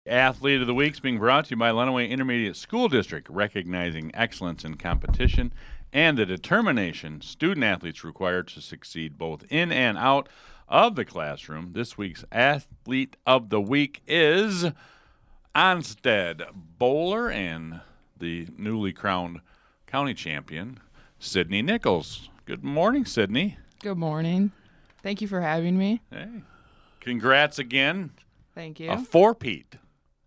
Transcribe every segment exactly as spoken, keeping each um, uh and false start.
Athlete of the Week is being brought to you by Lenawee Intermediate School District, recognizing excellence in competition and the determination student-athletes require to succeed both in and out of the classroom. This week's Athlete of the Week is Onstead Bowler and the newly crowned county champion, Sydney Nichols. Good morning, Sydney. Good morning. Thank you for having me. Hey, congrats again. Thank you. A four-peat.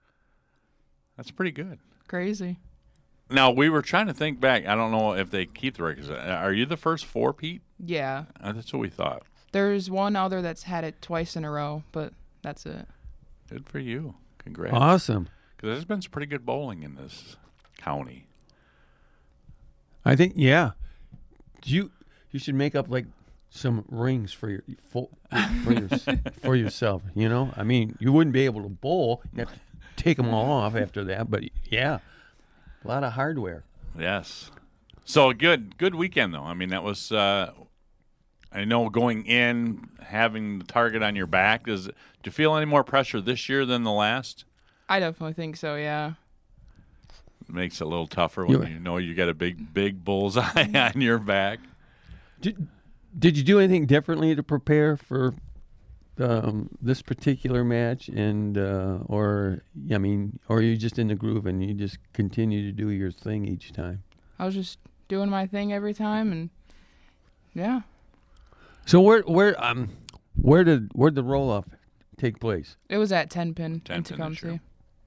That's pretty good. Crazy. Now, we were trying to think back. I don't know if they keep the records. Are you the first four-peat? Yeah. Uh, that's what we thought. There's one other that's had it twice in a row, but that's it. Good for you. Congrats. Awesome. Because there's been some pretty good bowling in this county. I think, yeah. You you should make up like some rings for your for, for your for yourself. You know, I mean, you wouldn't be able to bowl. You have to take them all off after that. But yeah, a lot of hardware. Yes. So good, good weekend though. I mean, that was. Uh, I know going in, having the target on your back. Does do you feel any more pressure this year than the last? I definitely think so. Yeah. It makes it a little tougher when You- you know you got a big, big bullseye on your back. Did Did you do anything differently to prepare for um, this particular match, and uh, or I mean, or are you just in the groove and you just continue to do your thing each time? I was just doing my thing every time, and yeah. So where where um where did where did the roll off take place? It was at ten pin in ten pin this year. Tecumseh.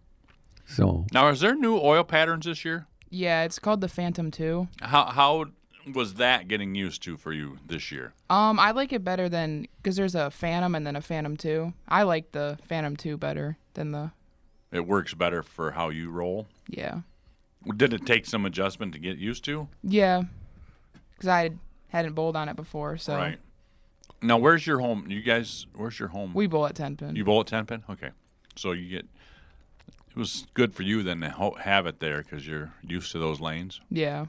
So Now, is there new oil patterns this year? Yeah, it's called the Phantom two. How how was that getting used to for you this year? Um, I like it better than because there's a Phantom and then a Phantom two. I like the Phantom two better than the It works better for how you roll. yeah Did it take some adjustment to get used to? yeah because I had, hadn't bowled on it before, so Right. Now, where's your home? You guys, where's your home? we bowl at ten pin. You bowl at ten pin? Okay. So you get. It was good for you then to ho- have it there because you're used to those lanes. Yeah.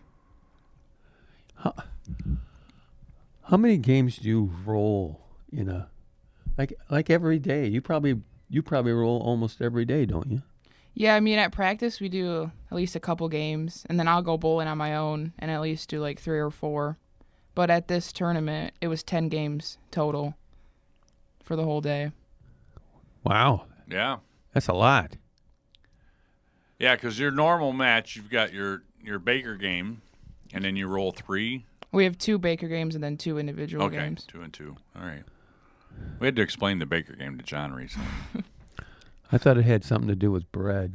how many games do you roll in a like like every day? You probably you probably roll almost every day, don't you? Yeah, I mean, at practice, we do at least a couple games, and then I'll go bowling on my own and at least do like three or four. But at this tournament, it was ten games total for the whole day. Wow, Yeah. that's a lot. Yeah, because your normal match, you've got your, your Baker game, and then you roll three. We have two Baker games and then two individual Okay, games. two and two. All right. We had to explain the Baker game to John recently. I thought it had something to do with bread.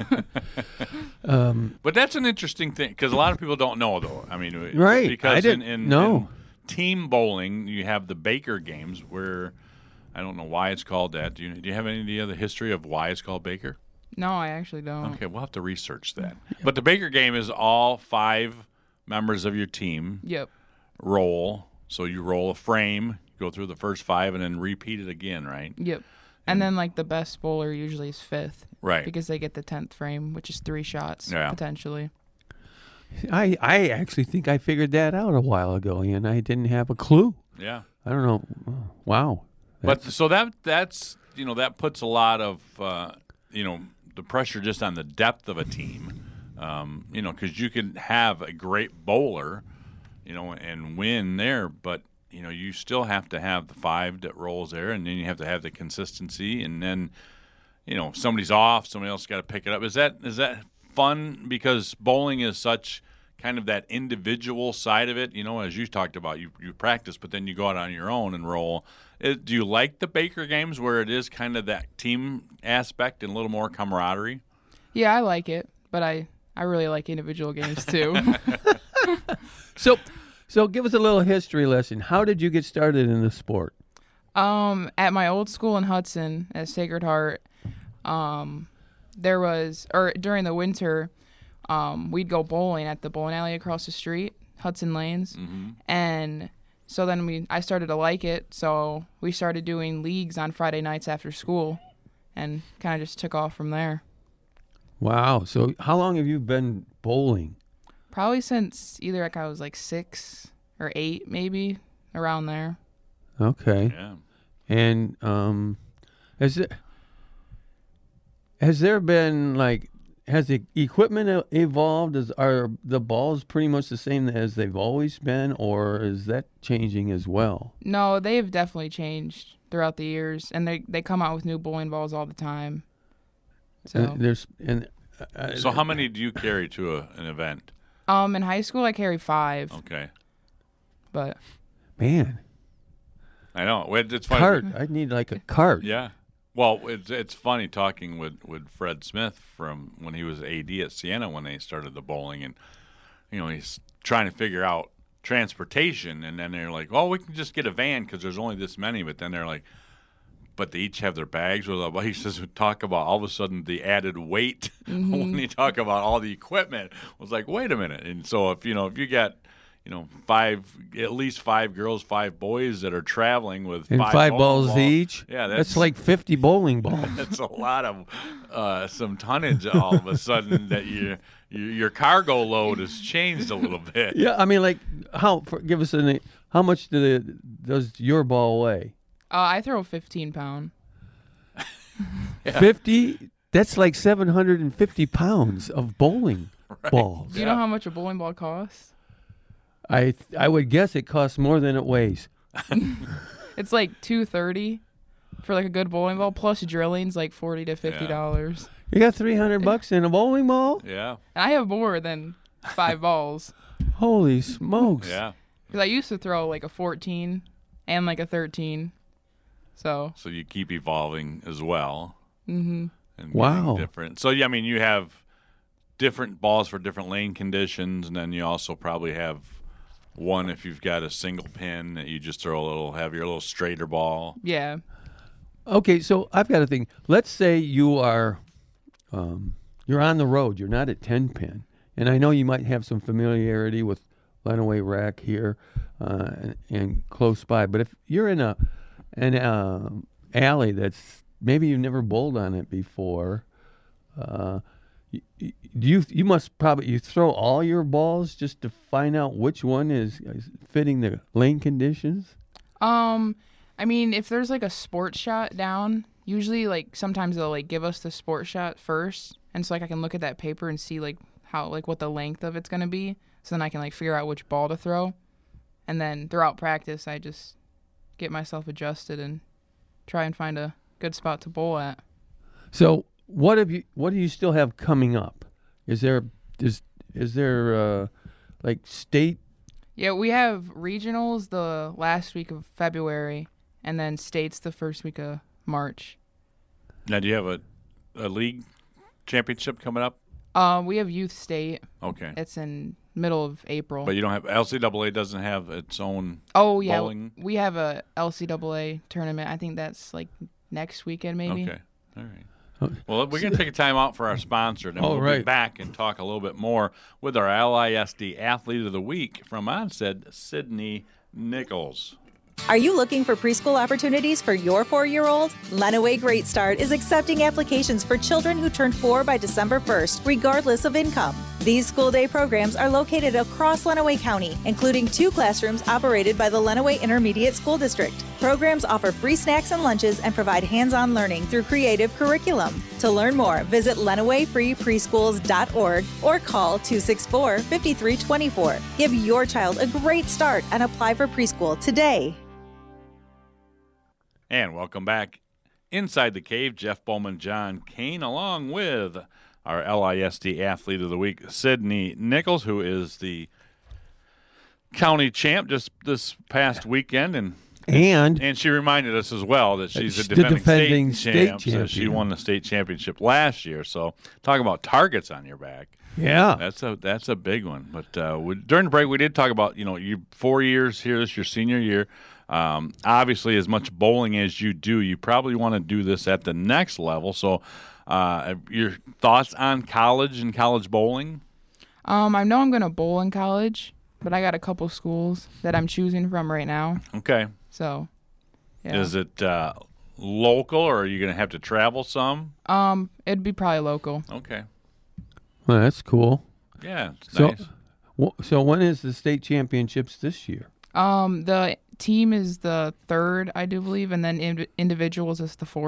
um, But that's an interesting thing because a lot of people don't know, though. I mean, Right. Because I didn't in, in, know. in team bowling, you have the Baker games where I don't know why it's called that. Do you, do you have any idea of the history of why it's called Baker? No, I actually don't. Okay, we'll have to research that. But the Baker game is all five members of your team Yep. roll. So you roll a frame, go through the first five, and then repeat it again, right? Yep. And then like the best bowler usually is fifth. Right. Because they get the tenth frame, which is three shots Yeah. potentially. I I actually think I figured that out a while ago, and I didn't have a clue. Yeah. I don't know. Wow. But so that that's you know that puts a lot of uh, you know the pressure just on the depth of a team, um, you know, because you can have a great bowler, you know, and win there, but you know you still have to have the five that rolls there, and then you have to have the consistency, and then you know if somebody's off, somebody else got to pick it up. Is that is that fun because bowling is such kind of that individual side of it, you know, as you talked about, you, you practice, but then you go out on your own and roll. It, do you like the Baker games where it is kind of that team aspect and a little more camaraderie? Yeah, I like it, but I, I really like individual games too. So, so give us a little history lesson. How did you get started in the sport? Um, at my old school in Hudson at Sacred Heart, um, there was, or during the winter, um, we'd go bowling at the bowling alley across the street, Hudson Lanes, Mm-hmm. and so then we, I started to like it, so we started doing leagues on Friday nights after school, and kind of just took off from there. Wow. So how long have you been bowling? Probably since either like I was like six or eight, maybe around there. Okay. Yeah. And um, is it has there been like has the equipment e- evolved? Is are the balls pretty much the same as they've always been, or is that changing as well? No, they've definitely changed throughout the years, and they they come out with new bowling balls all the time. So, And there's and uh, So how many do you carry to a, an event? um, in high school I carry five, Okay. but man, I know. It- It's funny. cart. I need like a cart. Yeah. Well, it's it's funny talking with, with Fred Smith from when he was A D at Siena when they started the bowling, and you know he's trying to figure out transportation, and then they're like, "Oh, we can just get a van because there's only this many." But then they're like, "But they each have their bags with them." He says, "Talk about all of a sudden the added weight when you talk about all the equipment." I was like, "Wait a minute!" And so if you know if you got you know five at least five girls, five boys that are traveling with And five, five bowling balls balls, each. yeah, that's, that's like fifty bowling balls. That's a lot of uh, some tonnage all of a sudden that you, you your cargo load has changed a little bit. Yeah, I mean, like how? For, give us an. How much do the, does your ball weigh? uh, I throw fifteen pound. Fifty. That's like seven hundred and fifty pounds of bowling balls. Do you know how much a bowling ball costs? I th- I would guess it costs more than it weighs. It's like two thirty for like a good bowling ball, plus drilling's like forty to fifty dollars. You got three hundred bucks in a bowling ball? Yeah, And I have more than five balls Holy smokes! yeah. because I used to throw like a fourteen and like a thirteen. So So you keep evolving as well. mm-hmm. And Wow. getting different. So yeah, I mean you have different balls for different lane conditions, and then you also probably have one if you've got a single pin that you just throw a little, have your little straighter ball. yeah, Okay, so I've got a thing. Let's say you are, um, you're on the road. You're not at ten pin, and I know you might have some familiarity with Lenawee Rack here uh, and, and close by. But if you're in a an uh, alley that's maybe you've never bowled on it before, uh, you, you you must probably you throw all your balls just to find out which one is, is fitting the lane conditions. Um, I mean, if there's like a sports shot down, usually like sometimes they'll like give us the sports shot first, and so like I can look at that paper and see like how like what the length of it's gonna be, so then I can like figure out which ball to throw, and then throughout practice I just get myself adjusted and try and find a good spot to bowl at. So what have you? What do you still have coming up? Is there is is there uh, like state? Yeah, we have regionals the last week of February, and then states the first week of March. Now, do you have a, a league championship coming up? Uh, we have youth state. Okay. It's in middle of April. But you don't have L C A A doesn't have its own. Oh yeah, bowling? we have a L C A A tournament. I think that's like next weekend maybe. Okay. All right. Well, we're going to take a time out for our sponsor, and then Oh, we'll be right. back and talk a little bit more with our L I S D Athlete of the Week from Onstead, Sydney Nichols. Are you looking for preschool opportunities for your four-year-old? Lenawee Great Start is accepting applications for children who turn four by December first, regardless of income. These school day programs are located across Lenawee County, including two classrooms operated by the Lenawee Intermediate School District. Programs offer free snacks and lunches and provide hands-on learning through creative curriculum. To learn more, visit lenawee free preschools dot org or call two six four, five three two four. Give your child a great start and apply for preschool today. And welcome back inside the cave. Jeff Bowman, John Kane, along with our L I S D Athlete of the Week, Sydney Nichols, who is the county champ just this past weekend, and And and she reminded us as well that she's a She's the defending, defending state, state champ. So she champion. won the state championship last year. So talk about targets on your back. yeah, That's a that's a big one. But uh, we, during the break, we did talk about you know you four years here. This is your senior year. Um, obviously, as much bowling as you do, you probably want to do this at the next level. So, uh, your thoughts on college and college bowling? Um, I know I'm gonna bowl in college, but I got a couple schools that I'm choosing from right now. Okay. So, yeah. Is it uh, local, or are you going to have to travel some? Um, it'd be probably local. Okay. well, that's cool. Yeah, it's So, nice. wh- so when is the state championships this year? Um, the team is the third, I do believe, and then ind- individuals is the fourth.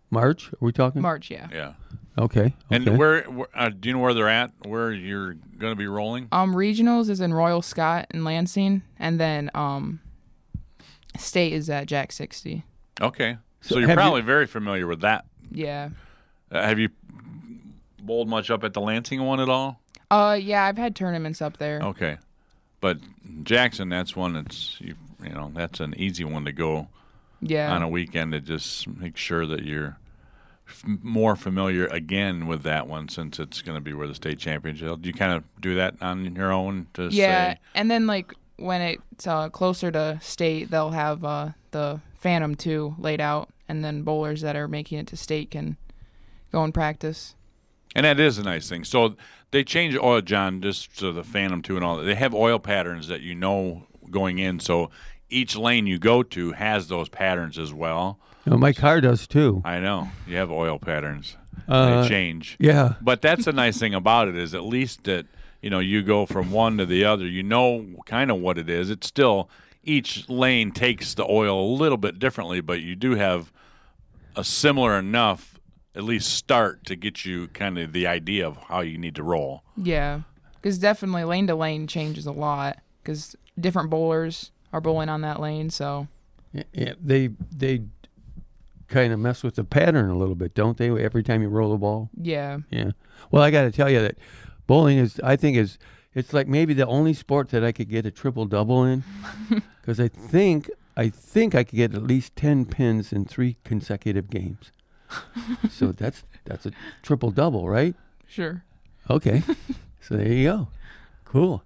March? Are we talking? March, yeah. Yeah. Okay. And okay. where, where uh, do you know where they're at? Where you're going to be rolling? Um, regionals is in Royal Scott and Lansing, and then um, state is at Jack sixty. Okay. So, So you're have probably you- very familiar with that. Yeah. Uh, have you bowled much up at the Lansing one at all? Uh, yeah, I've had tournaments up there. Okay. But Jackson, that's one that's, you, you know, that's an easy one to go Yeah. on a weekend to just make sure that you're f- more familiar again with that one since it's going to be where the state championship. Do you kind of do that on your own to Yeah, say? and then like when it's uh, closer to state, they'll have uh, the Phantom two laid out, and then bowlers that are making it to state can go and practice. And that is a nice thing. So they change oil, John, just so the Phantom two and all that. They have oil patterns that you know going in. So each lane you go to has those patterns as well. No, my car does too. I know. You have oil patterns. Uh, they change. Yeah. But that's the nice thing about it is at least that, you know, you go from one to the other. You know kind of what it is. It's still each lane takes the oil a little bit differently, but you do have a similar enough at least start to get you kind of the idea of how you need to roll. Yeah, because definitely lane to lane changes a lot because different bowlers are bowling on that lane. So Yeah, yeah, they they kind of mess with the pattern a little bit, don't they? Every time you roll the ball. yeah, Yeah. Well, I got to tell you that bowling is, I think, is it's like maybe the only sport that I could get a triple double in, because I think I think I could get at least ten pins in three consecutive games. So that's that's a triple double, right? sure. Okay. So there you go. Cool.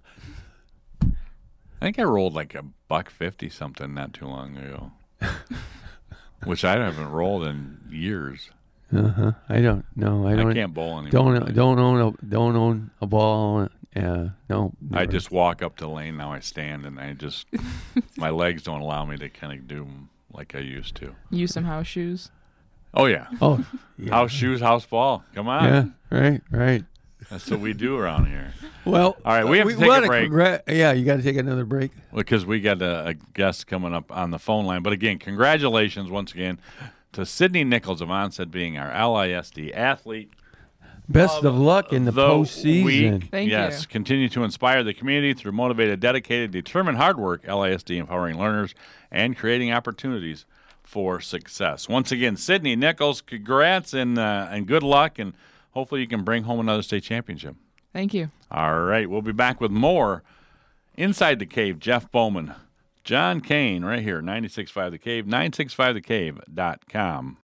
I think I rolled like a buck fifty something not too long ago, which I haven't rolled in years. Uh huh. I don't know. I I, don't. can't bowl anymore. Don't don't own a don't own a ball. Uh, no. I never. just walk up to the lane now. I stand and I just my legs don't allow me to kind of do 'em like I used to. Use some house shoes. Oh yeah, Oh. Yeah. house shoes, house ball. Come on, Yeah. Right. Right. that's what we do around here. Well. All right, we have to take a wanna break. congra- yeah. You got to take another break. Because we got a, a guest coming up on the phone line. But again, congratulations once again to Sydney Nichols of Onset being our L I S D athlete. Best of luck in the, postseason. Week. Thank yes, you. continue to inspire the community through motivated, dedicated, determined hard work. L I S D empowering learners and creating opportunities for success. Once again, Sydney Nichols, congrats and uh, and good luck, and hopefully you can bring home another state championship. Thank you. All right, we'll be back with more Inside the Cave. Jeff Bowman, John Kane, right here, ninety-six point five The Cave, nine six five the cave dot com.